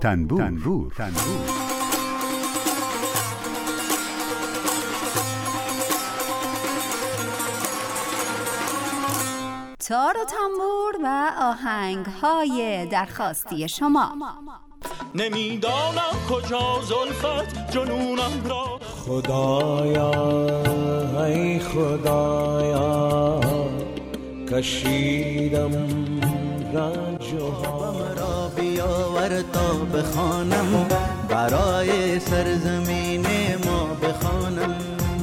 تنبور. تار و تنبور و آهنگ‌های درخواستی شما. نمیدانم کجا زلفت جنونم را. خدایا ای خدایا کشیدم رنج و غم را بیاور تا بخوانم، برای سرزمین ما بخوانم.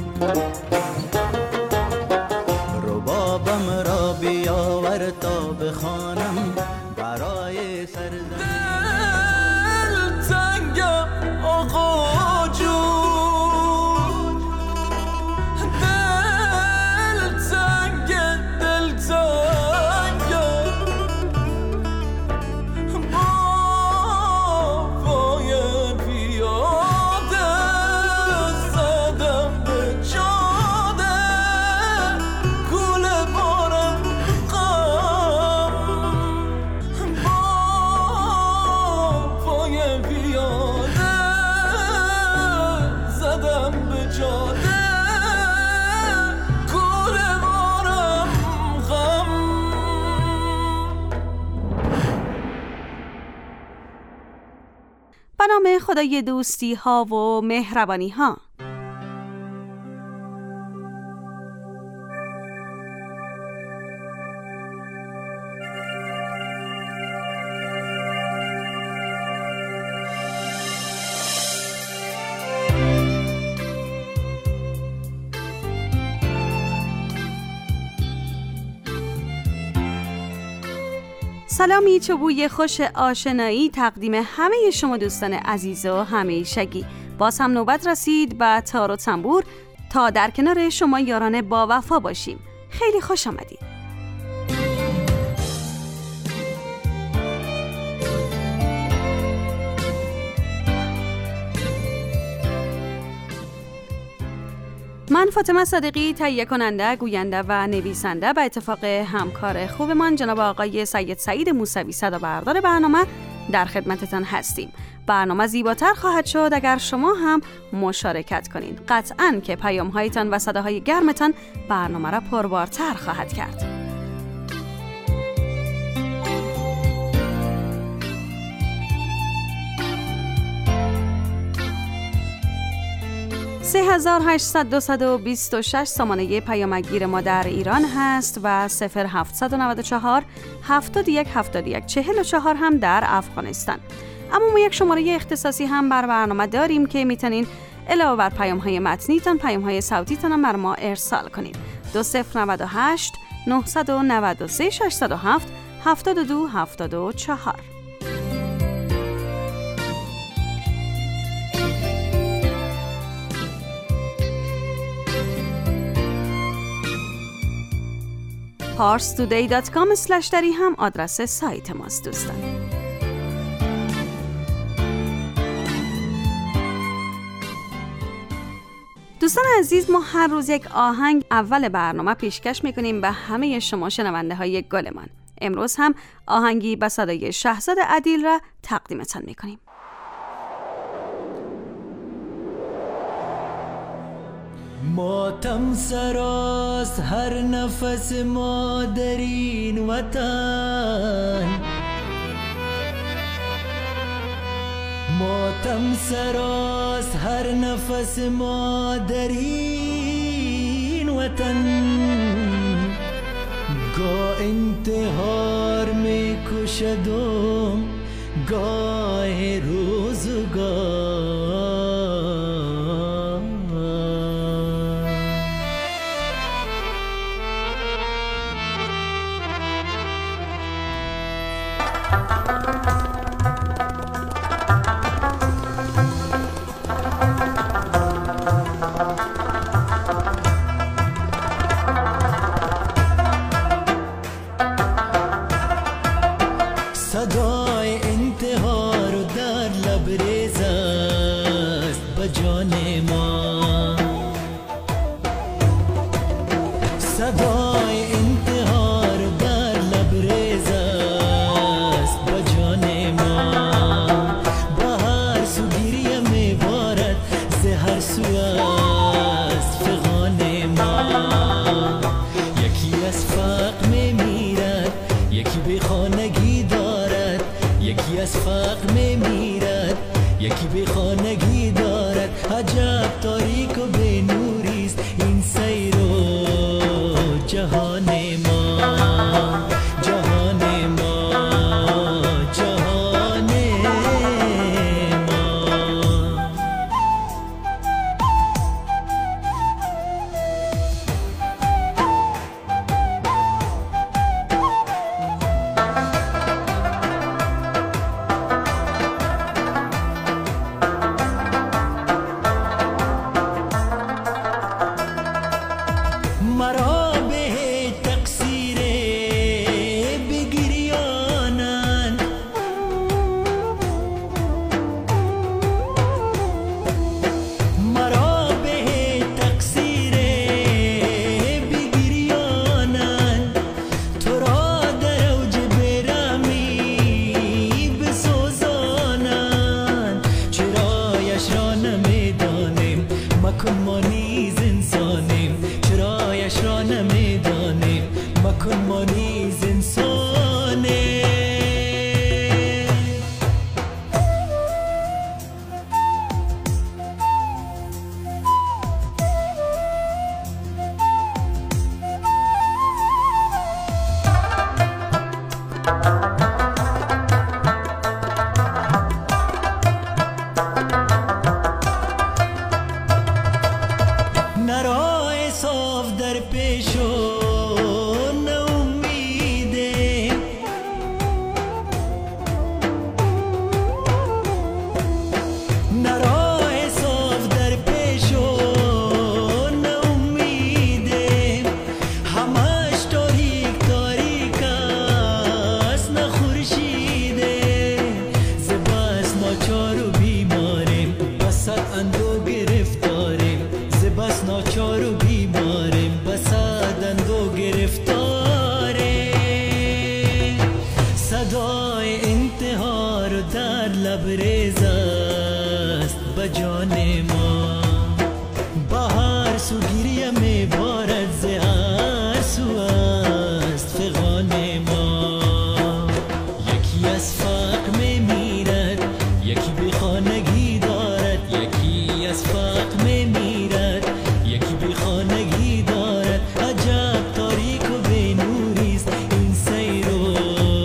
ربابم را بیاور تا بخوانم، برای سرزمین. دل تنگم آقا جون، دل تنگم، دل تنگم، با پای پیاده زدم به جاده، کوله بارم غم، با پای پیاده زدم به جاده، کوله بارم غم. به نام خدای دوستی ها و مهربانی ها. سلامی چوبوی خوش آشنایی تقدیم همه شما دوستان عزیز و همیشگی. باز هم نوبت رسید به تار و تنبور تا در کنار شما یاران با وفا باشیم. خیلی خوش آمدید. من فاطمه صادقی تهیه کننده، گوینده و نویسنده به اتفاق همکار خوبمان جناب آقای سید سعید موسوی صدا بردار برنامه در خدمتتان هستیم. برنامه زیباتر خواهد شد اگر شما هم مشارکت کنید. قطعاً که پیام‌هایتان و صداهای گرمتان برنامه را پربارتر خواهد کرد. 3826 سامانه پیامگیر ما در ایران هست و 0794 71 71 44 هم در افغانستان. اما ما یک شماره اختصاصی هم بر برنامه داریم که میتونین علاوه بر پیام‌های متنیتان پیام‌های صوتیتان هم بر ما ارسال کنید. 2098 993 607 72 74. parstoday.com/dari هم آدرس سایت ماست دوستان. دوستان عزیز، ما هر روز یک آهنگ اول برنامه پیشکش میکنیم به همه شما شنونده های گلمان. امروز هم آهنگی به صدای شهزاد عدیل را تقدیمتان میکنیم. ماتم سراست هر نفس ما در این وطن، ماتم سراست هر نفس ما در این وطن، گاه انتحار می کشدم گاه روزگار، صدای انتحار و در لبریز است به جان ما، صدای انتحار و در لبریز است به جان ما، پیشو ناامیده نراه صاف در پیشو ناامیده همش تاریک تاریک است نه خورشیده زباس ناچار و بیماریم بسات اندو گرفتاریم زباس ناچار و بیماریم بسات اندو گرفتاریم صدای انتحار و در لبریز است بجان ما بهار سو گریه می بارد ز هر سو است فغان ما یکی از فقر می میرد یکی بی خانگی دارد یکی از فقر می میرد یکی بی خانگی دارد عجب تاریک و بی نوریست این سیر و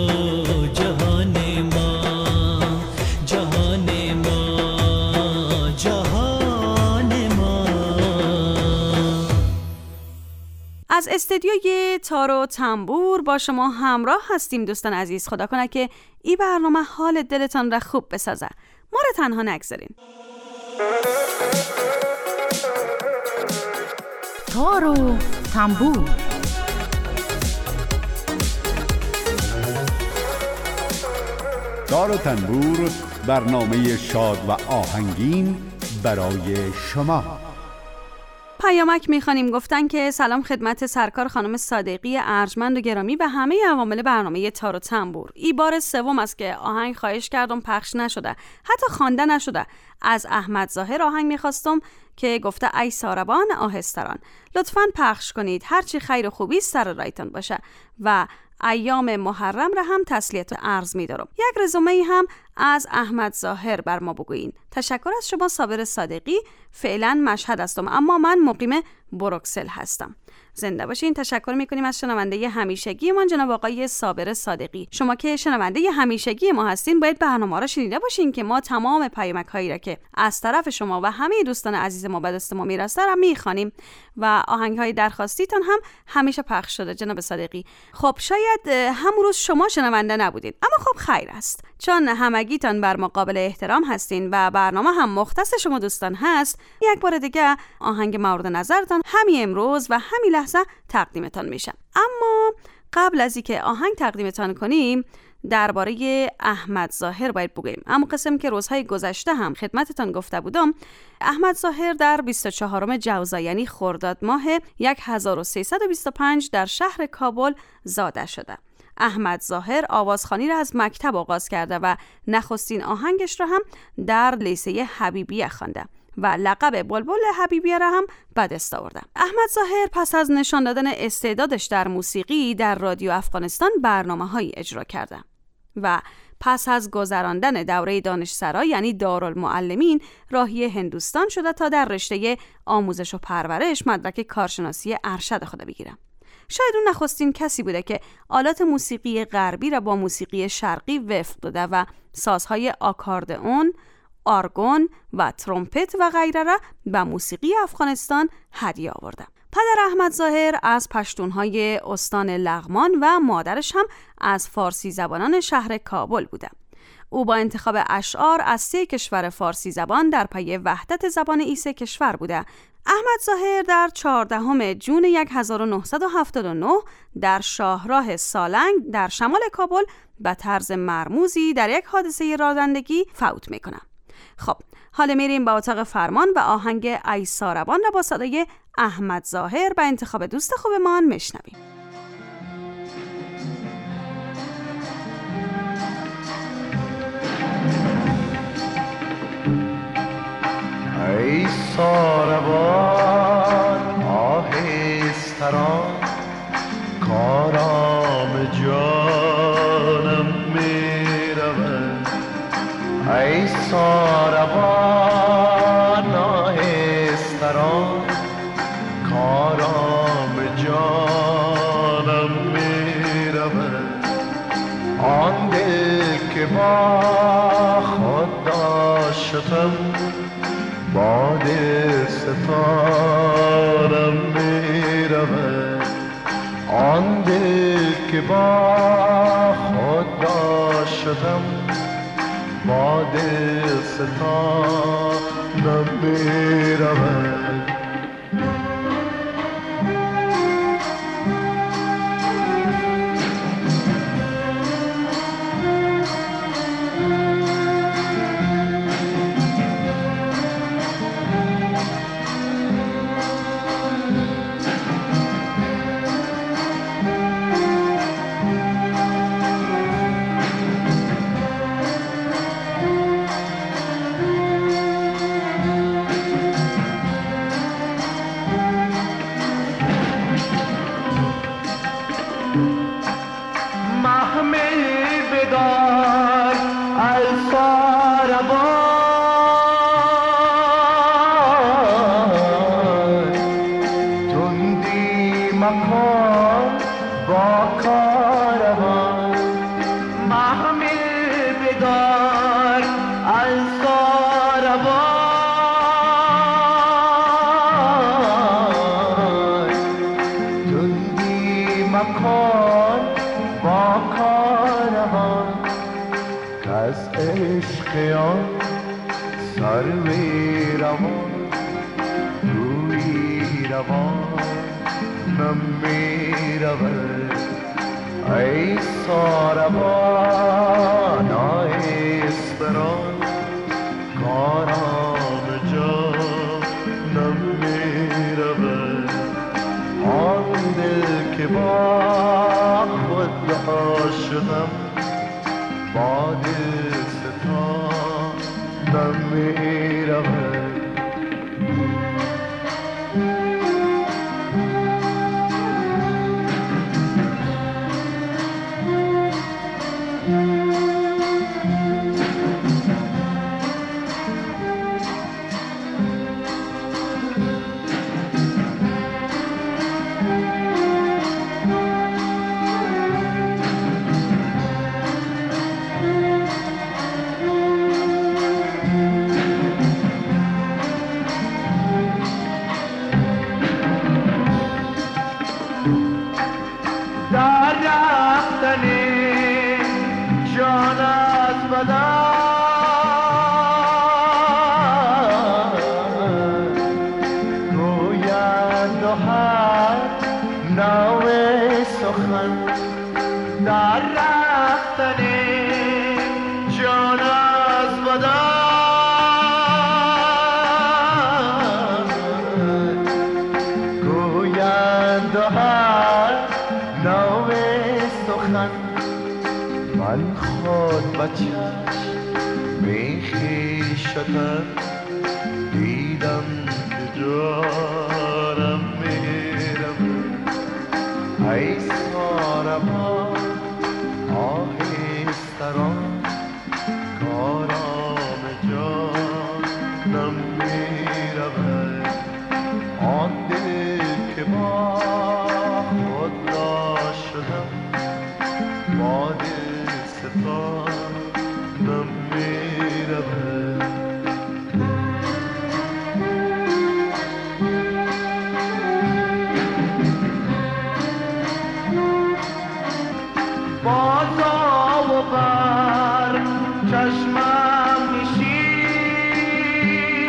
جهان ما جهان ما جهان ما. از استدیوی تار و تنبور با شما همراه هستیم دوستان عزیز. خدا کنه که این برنامه حال دلتان را خوب بسازه. ما را تنها نگذارین. تار و تنبور. تار و تنبور برنامه شاد و آهنگین برای شما. پیامک میخوانیم گفتن که سلام خدمت سرکار خانم صادقی ارجمند و گرامی و همه عوامل برنامه تار و تنبور. این بار سوم است که آهنگ خواهش کردم پخش نشده، حتی خوانده نشده. از احمد ظاهر آهنگ میخواستم که گفته ای ساربان آهستران لطفاً پخش کنید، هرچی خیر و خوبی سر رایتان باشه و ایام محرم را هم تسلیت و عرض می دارم. یک رزومه هم از احمد ظاهر بر ما بگویین. تشکر از شما صابر صادقی. فعلا مشهد هستم اما من مقیم بروکسل هستم. زنده باشین. تشکر میکنیم از شنونده همیشگی ما جناب آقای صابر صادقی. شما که شنونده همیشگی ما هستین باید برنامه را شنیده باشین که ما تمام پیامک هایی را که از طرف شما و همه دوستان عزیز ما به دست ما میرسه را میخوانیم و آهنگ های درخواستیتون هم همیشه پخش شده جناب صادقی. خب شاید همون روز شما شنونده نبودید اما خب خیر است، چون همگیتان بر ما قابل احترام هستین و برنامه هم مختص شما دوستان هست. یک بار دیگه آهنگ مورد نظرتان همین امروز و همین لحظه تقدیمتان میشه. اما قبل از اینکه آهنگ تقدیمتان کنیم درباره احمد ظاهر باید بگویم. اما قسم که روزهای گذشته هم خدمتتان گفته بودم، احمد ظاهر در 24 جوزا یعنی خرداد ماه 1325 در شهر کابل زاده شده. احمد ظاهر آوازخوانی را از مکتب آغاز کرده و نخستین آهنگش را هم در لیسه حبیبیه خوانده و لقب بلبل حبیبیه را هم به دست آورده. احمد ظاهر پس از نشان دادن استعدادش در موسیقی در رادیو افغانستان برنامه‌هایی اجرا کرده و پس از گذراندن دوره دانشسرا یعنی دارالمعلمین راهی هندوستان شده تا در رشته آموزش و پرورش مدرک کارشناسی ارشد خود بگیره. شاید اون نخستین کسی بوده که آلات موسیقی غربی را با موسیقی شرقی وفق داده و سازهای آکاردئون، آرگون و ترومپت و غیره را به موسیقی افغانستان هدیه آورده. پدر احمد ظاهر از پشتونهای استان لغمان و مادرش هم از فارسی زبانان شهر کابل بوده. او با انتخاب اشعار از 3 کشور فارسی زبان در پی وحدت زبان این 3 کشور بوده. احمد ظاهر در 14 جون 1979 در شاهراه سالنگ در شمال کابل به طرز مرموزی در یک حادثه رانندگی فوت میکنه. خب حالا میریم به اتاق فرمان و آهنگ ای ساربان را با صدای احمد ظاهر به انتخاب دوست خوبمان میشنویم. ای ساربان آهستران کارام جانم می رود. ای ساربان آهستران کارام جانم می رود. آن دل که با خود داشتم باد ستارم می رود. آن دل که با خود داشتم با دل ستانم می رود. ای ساربان آیستران کارام جانم می رود. آن دل که با خود داشتم با دل ستانم می رود. من خود با چشم میخیشتم دیدم که جانم میرم. ای ساربان آهستران کارام جانم میرود. آن دل که با خود داشتم با دل ستانم میرود. بازا و بر چشمم نشین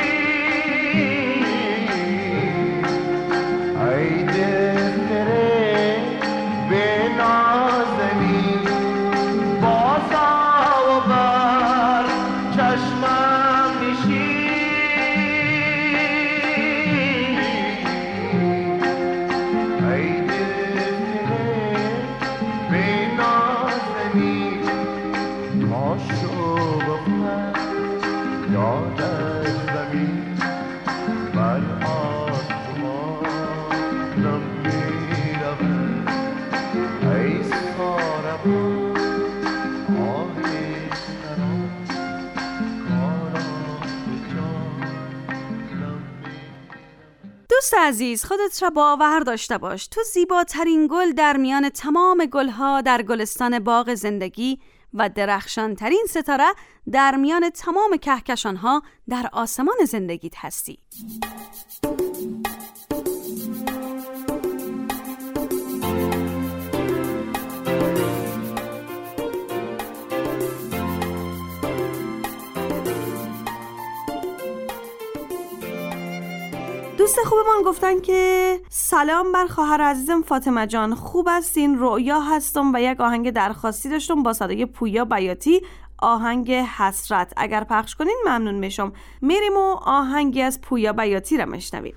ای دل تره به نازنین. بازا و بر چشمم نشین ای دل تره به نازنین. تا شو بپر یاد از زمین بر آسمانم میرود. ای ساربان آهستران کارام جانم میرود. دوست عزیز، خودت را باور داشته باش. تو زیباترین گل در میان تمام گلها در گلستان باغ زندگی و درخشانترین ستاره در میان تمام کهکشانها در آسمان زندگیت هستی. خوبمان گفتن که سلام بر خواهر عزیزم فاطمه جان، خوب هستین؟ رؤیا هستم و یک آهنگ درخواستی داشتم با صدای پویا بیاتی، آهنگ حسرت. اگر پخش کنین ممنون میشم. میریم و آهنگی از پویا بیاتی را میشنویم.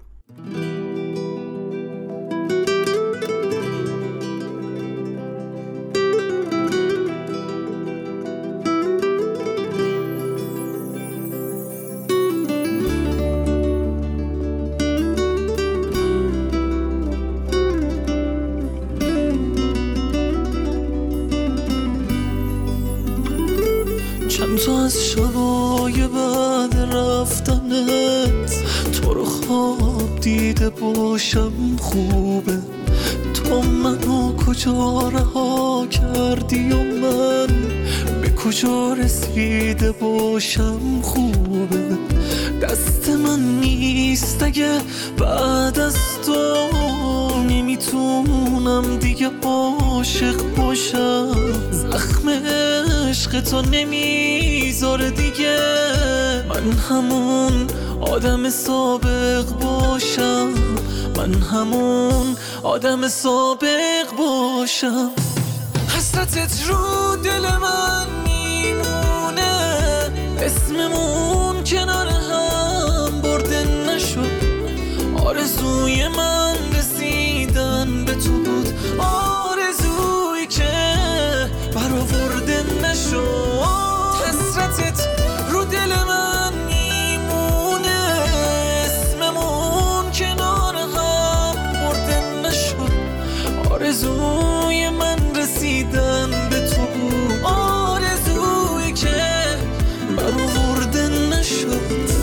تو از شبای بعد رفتنت تو رو خواب دیده باشم خوبه، تو منو کجا رها کردی و من به کجا رسیده باشم خوبه. دست من نیست اگه بعد از تو نمیتونم دیگه عاشق باشم، زخم عشق تو نمیذاره دیگه من همون آدم سابق باشم، من همون آدم سابق باشم. حسرتت رو دل من میمونه، اسممون کنار هم برده نشد، آرزوی من رسیدن به تو بود، آرزویی که برآورده نشد. حسرتت رو دل من میمونه، اسممون کنار هم برده نشد، آرزوی من رسیدن به تو بود، آرزویی که برآورده نشد.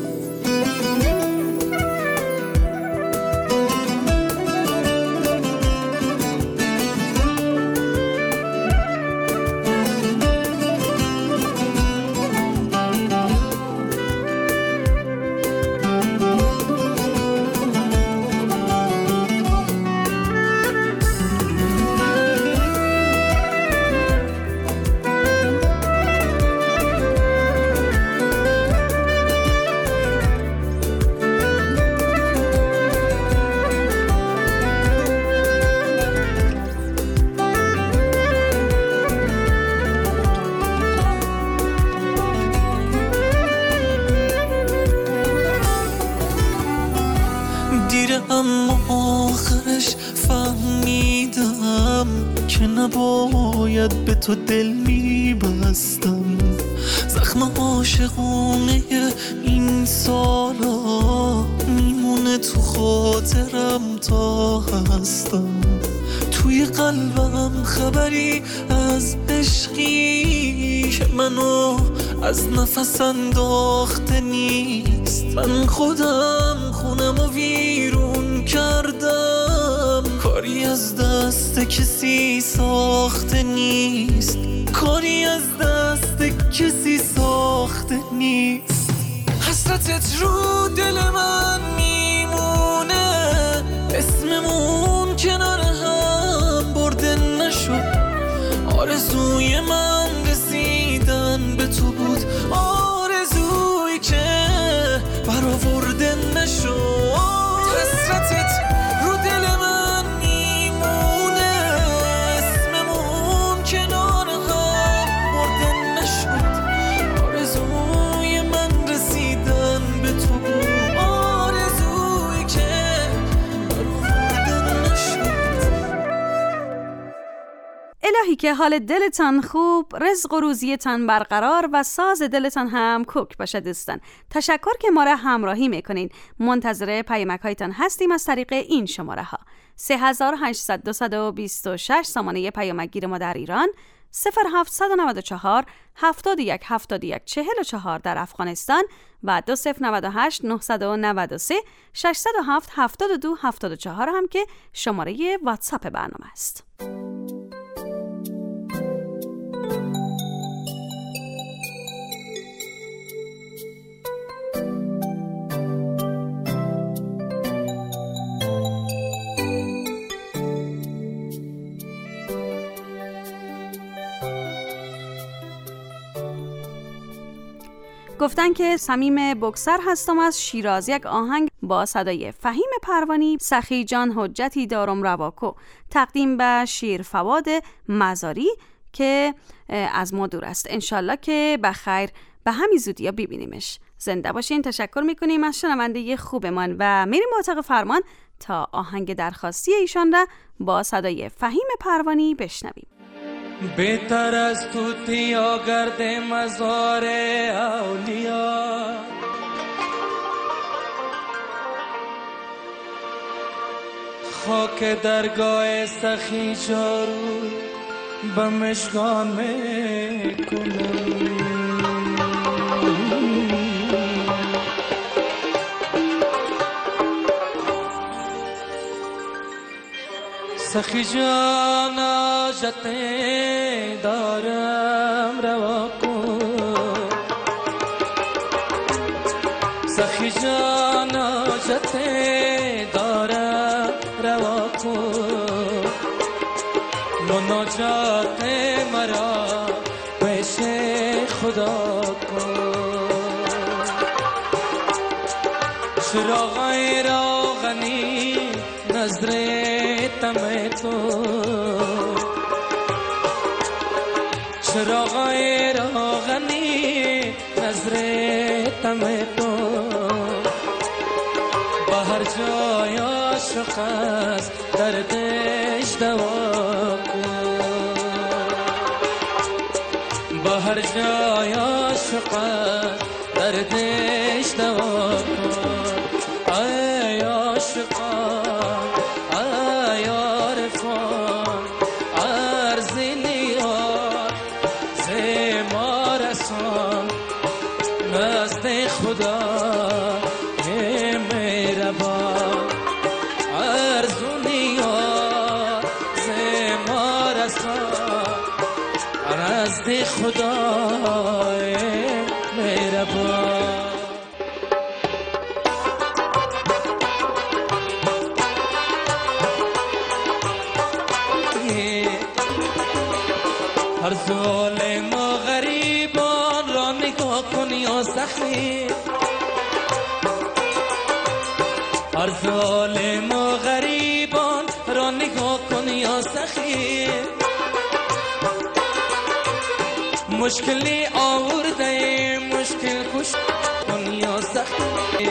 اما آخرش فهمیدم که نباید به تو دل میبستم، زخم عاشقونه این سالا میمونه تو خاطرم تا هستم، توی قلبم خبری از عشقی که منو از نفس انداخته نیست، من خودم خونم و ویرون کردم، کاری از دست کسی ساخته نیست، کاری از دست کسی ساخته نیست. حسرتت رو دل من میمونه، اسممون کنار هم برده نشد، آرزوی من رسیدن به تو بود، آرزویی که برآورده نشد. حسرتت رو دل من میمونه، اسممون کنار هم برده نشد، آرزوی من رسیدن به تو بود، آرزویی که برآورده نشد. الهی که حال دلتان خوب، رزق و روزیتان برقرار و ساز دلتان هم کوک باشه. دوستان تشکر که ما را همراهی میکنین. منتظر پیامک هایتان هستیم از طریق این شماره ها: 3800 سامانه پیامک گیر ما در ایران، 0794 71 71 44 در افغانستان و 2098 993 607 72 74 هم که شماره واتساپ برنامه است. گفتن که صمیم بکسر هستم از شیراز، یک آهنگ با صدای فهیم پروانی، سخی جان حجتی دارم رواکو، تقدیم به شیر فواد مزاری که از ما دور است. انشالله که بخیر به همین زودیا ببینیمش. زنده باشین. تشکر میکنیم از شنونده خوبمان و میریم اتاق فرمان تا آهنگ درخواستی ایشان را با صدای فهیم پروانی بشنویم. بهتر از توتیا گرد مزار اولیا، خاک درگاه سخی جارو به مشکان میکنم. سخی جان آجته دارم روا کن، سخی جان آجته دارم روا کن، مناجات مرا پیش خدا کن. چراغای روغنی نظر تم تو، چراغای روغنی نظر تم تو، به هر جای عاشق است دردش دوا کن، به هر جای عاشق است دردش دوا کن. ای عاشقان ای عارفان عرض نیار ز ما رسان نزد خدا مهربان، عرض نیار ز ما رسان نزد خدا مهربان. هر ظالم و غریبان را نگاه کن یا سخی، هر ظالم و غریبان را نگاه کن یا سخی، مشکلی آورده مشکل کش کن یا سخی.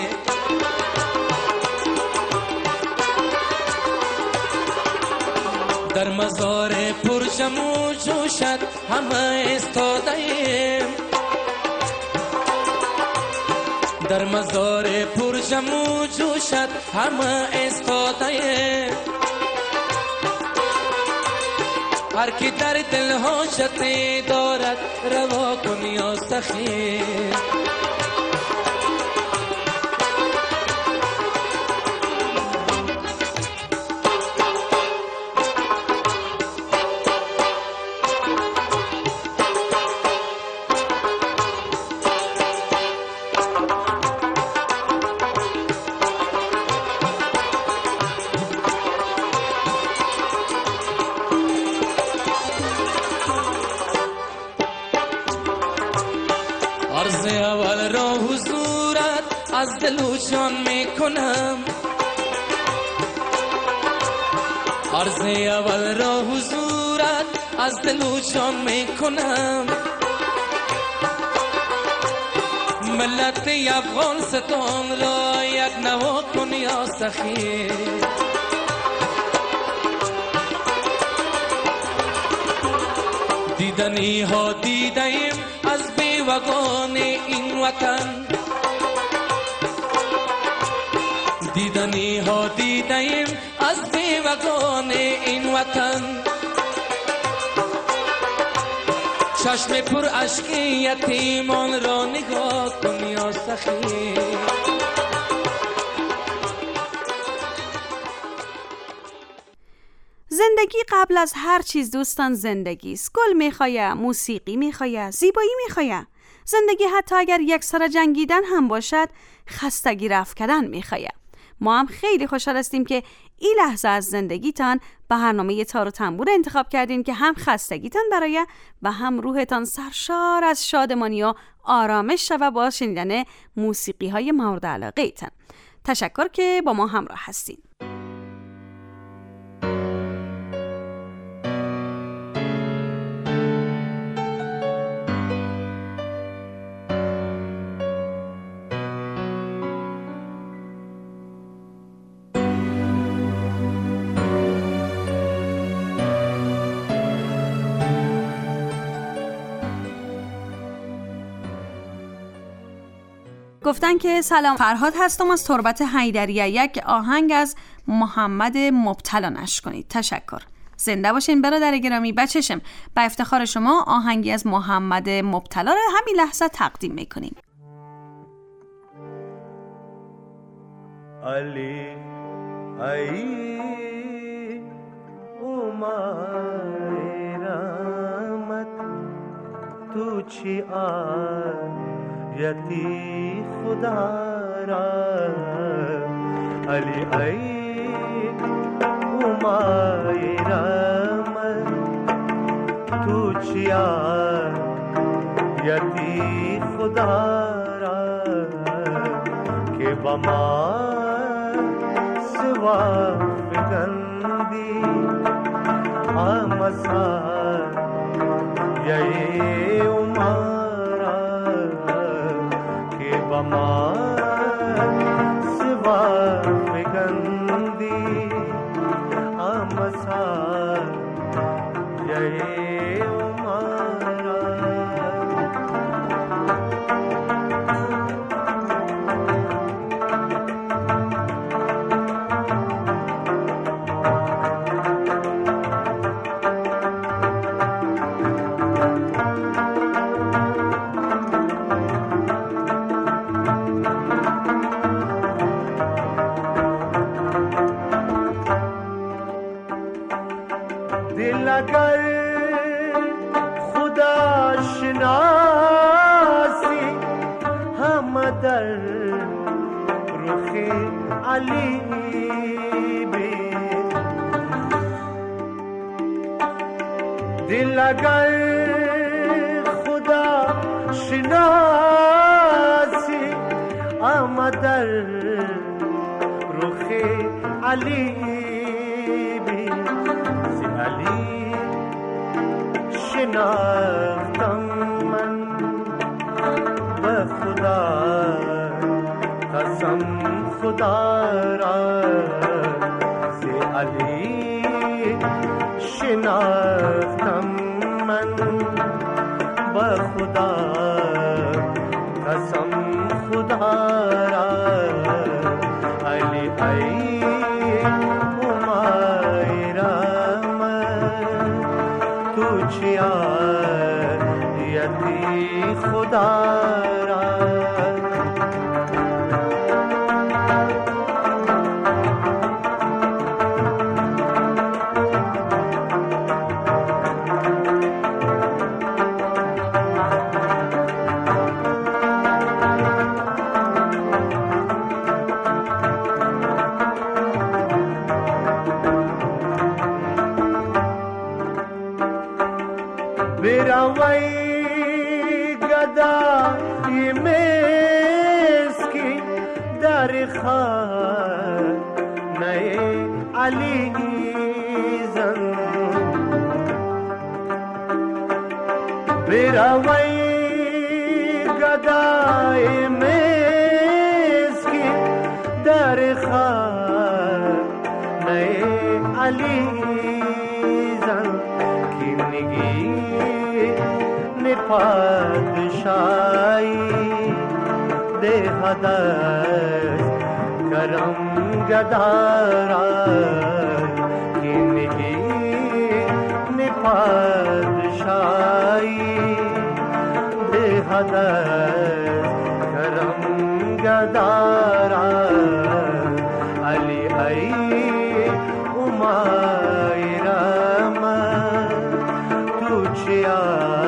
در مزار پر جمع جوشد همه استادیم، در مزار پر جمع جوشد همه استادیم، هر کی در دل حاجتی دارد روا کن یا سخی. عرض اول را حضورت از دل و جان میکنم، عرض اول را حضورت از دل و جان میکنم. ملت افغانستان را یک نوا کن یا سخی، دیدنی ها دیدیم از بیوگان این وطن، دیدنی ها دیدیم از بیوگان این وطن. چشم پر اشک یتیمان را نگاه کن یا سخی. زندگی قبل از هر چیز دوستان زندگی است. گل میخواه، موسیقی میخواه، زیبایی میخواه. زندگی حتی اگر یک سر جنگیدن هم باشد خستگی رفع کردن میخواه. ما هم خیلی خوشحال هستیم که این لحظه از زندگیتان برنامه تار و تنبور انتخاب کردین که هم خستگیتان برای و هم روحتان سرشار از شادمانی و آرامش شود با شنیدن موسیقی های مورد علاقه ایتان. تشکر که با ما همراه هستین. گفتن که سلام، فرهاد هستم از تربت حیدریه. یک آهنگ از محمد مبتلا نشر کنید. تشکر. زنده باشین برادر گرامی. بچشم به افتخار شما آهنگی از محمد مبتلا رو همین لحظه تقدیم میکنیم. علی ای اومای رحمت تو چی یتی خدا را علی ای اومای رحمت تو چیا یتی خدا را که با ما سوا فکندی آمسا یه ما سوا فکندی آمسا یه امارا اگر خدا شناسی هم در رخ علی بین دل اگر خدا شناسی هم در رخ علی بین سی علی شناختم من به خدا قسم خدا را سی علی شناختم من به خدا قسم خدا را علی ای اومای رحمت تو چیا یتی خدا را بیروی گدای مسکی در خانه علی زن بیروی گدای مسکی در خانه علی زن کی نگی پادشاہی دے حدث کرم گدارا کنگی پادشاہی دے حدث کرم گدارا علی ای امای رحمت تو چیا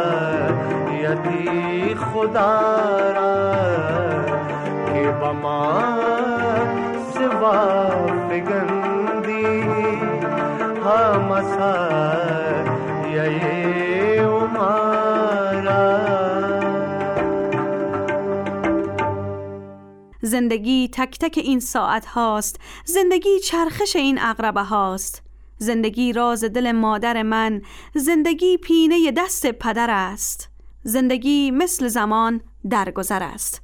یتی خدا را که با ما سوا فگندی همسا یه امارا. زندگی تک تک این ساعت هاست، زندگی چرخش این عقربه هاست. زندگی راز دل مادر من، زندگی پینه دست پدر است. زندگی مثل زمان درگذر است.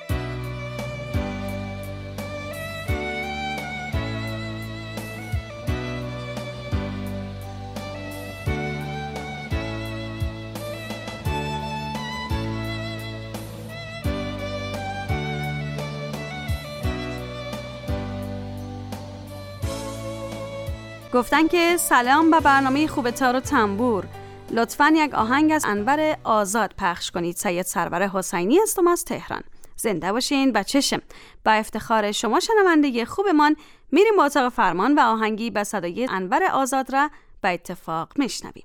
گفتن که سلام به برنامه خوب تار و تنبور. لطفاً یک آهنگ از انور آزاد پخش کنید. سید سرور حسینی هستم از تهران. زنده باشین و چشم. با افتخار شما شنونده خوبمان میریم با اتاق فرمان و آهنگی به صدای انور آزاد را به اتفاق میشنویم.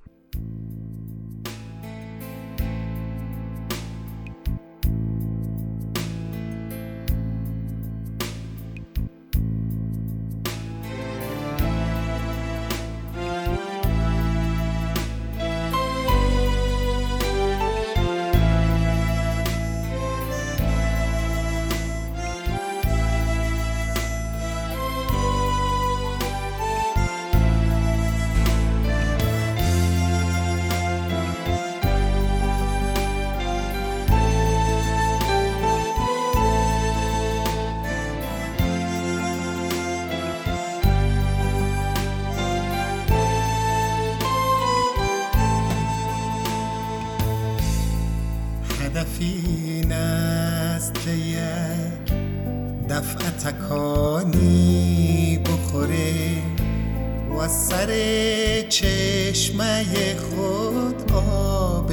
این است که یک دفعه تکانی بخوره و سر چشمه خود آب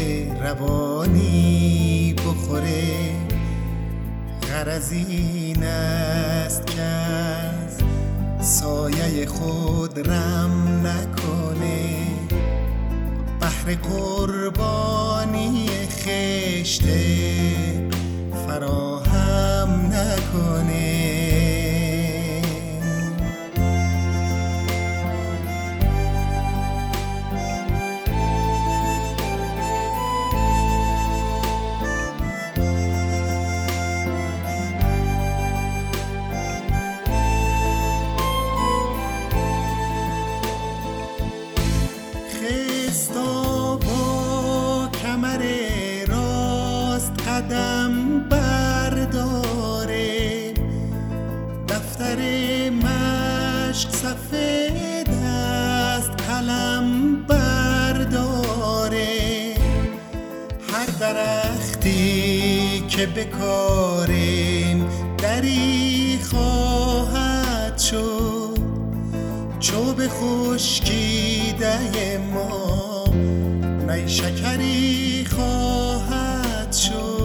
روانی بخوره. غرض این است که از سایه خود رم نکنه، بحر قربانی خشت فراهم نکنه. قدم برداره، دفتر مشق سفید است قلم برداره. هر درختی که بکاریم دری خواهد شد، چوب خشکیده ما نیشکری خواهد شد.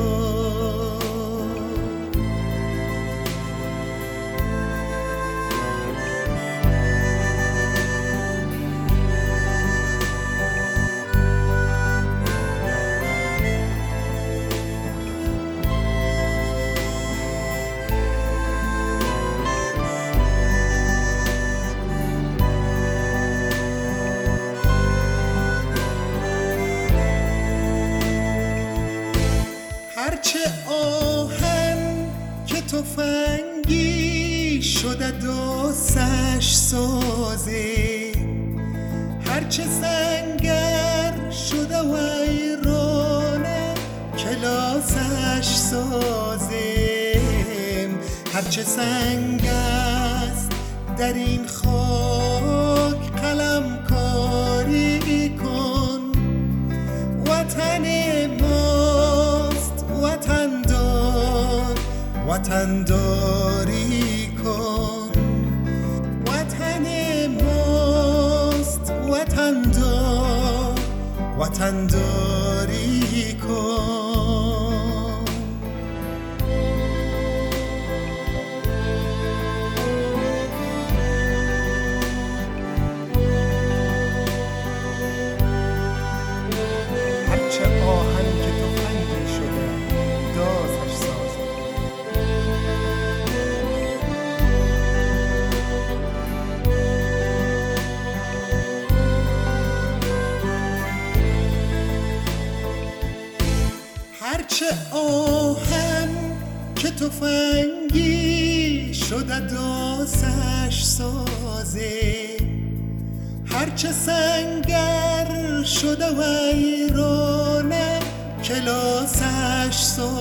هرچه آهن که تفنگی شده دوستش سازه، هرچه سنگر شده ویرانه کلاسش سازه. هرچه سنگ است در این خاک قلم کاری کن. وطن ماست وطن داری کن. وطن ماست وطن داری کن. هرچه آهن که تفنگی شده دازش سازه. هرچه آهن که تفنگی شده داسش سازه، هرچه سنگر شده ویرانه کلاسش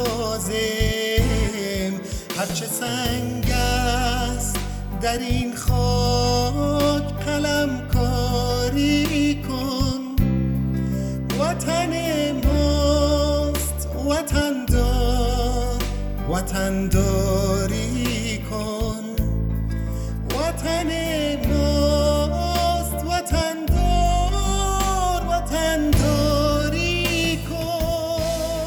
سازیم. هرچه سنگ است در این خاک قلم کاری کن، وطن ماست وطن دار وطن داری کن، وطن ماست وطن دار وطن داری کن.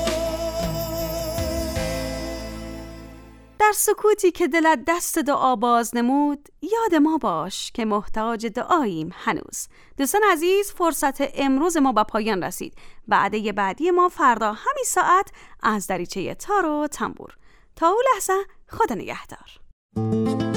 در سکوتی که دلت دست دعا باز نمود، یاد ما باش که محتاج دعاییم هنوز. دوستان عزیز، فرصت امروز ما به پایان رسید. وعده بعدی ما فردا همین ساعت از دریچه تار و تنبور. تا اون لحظه خدا نگهدار.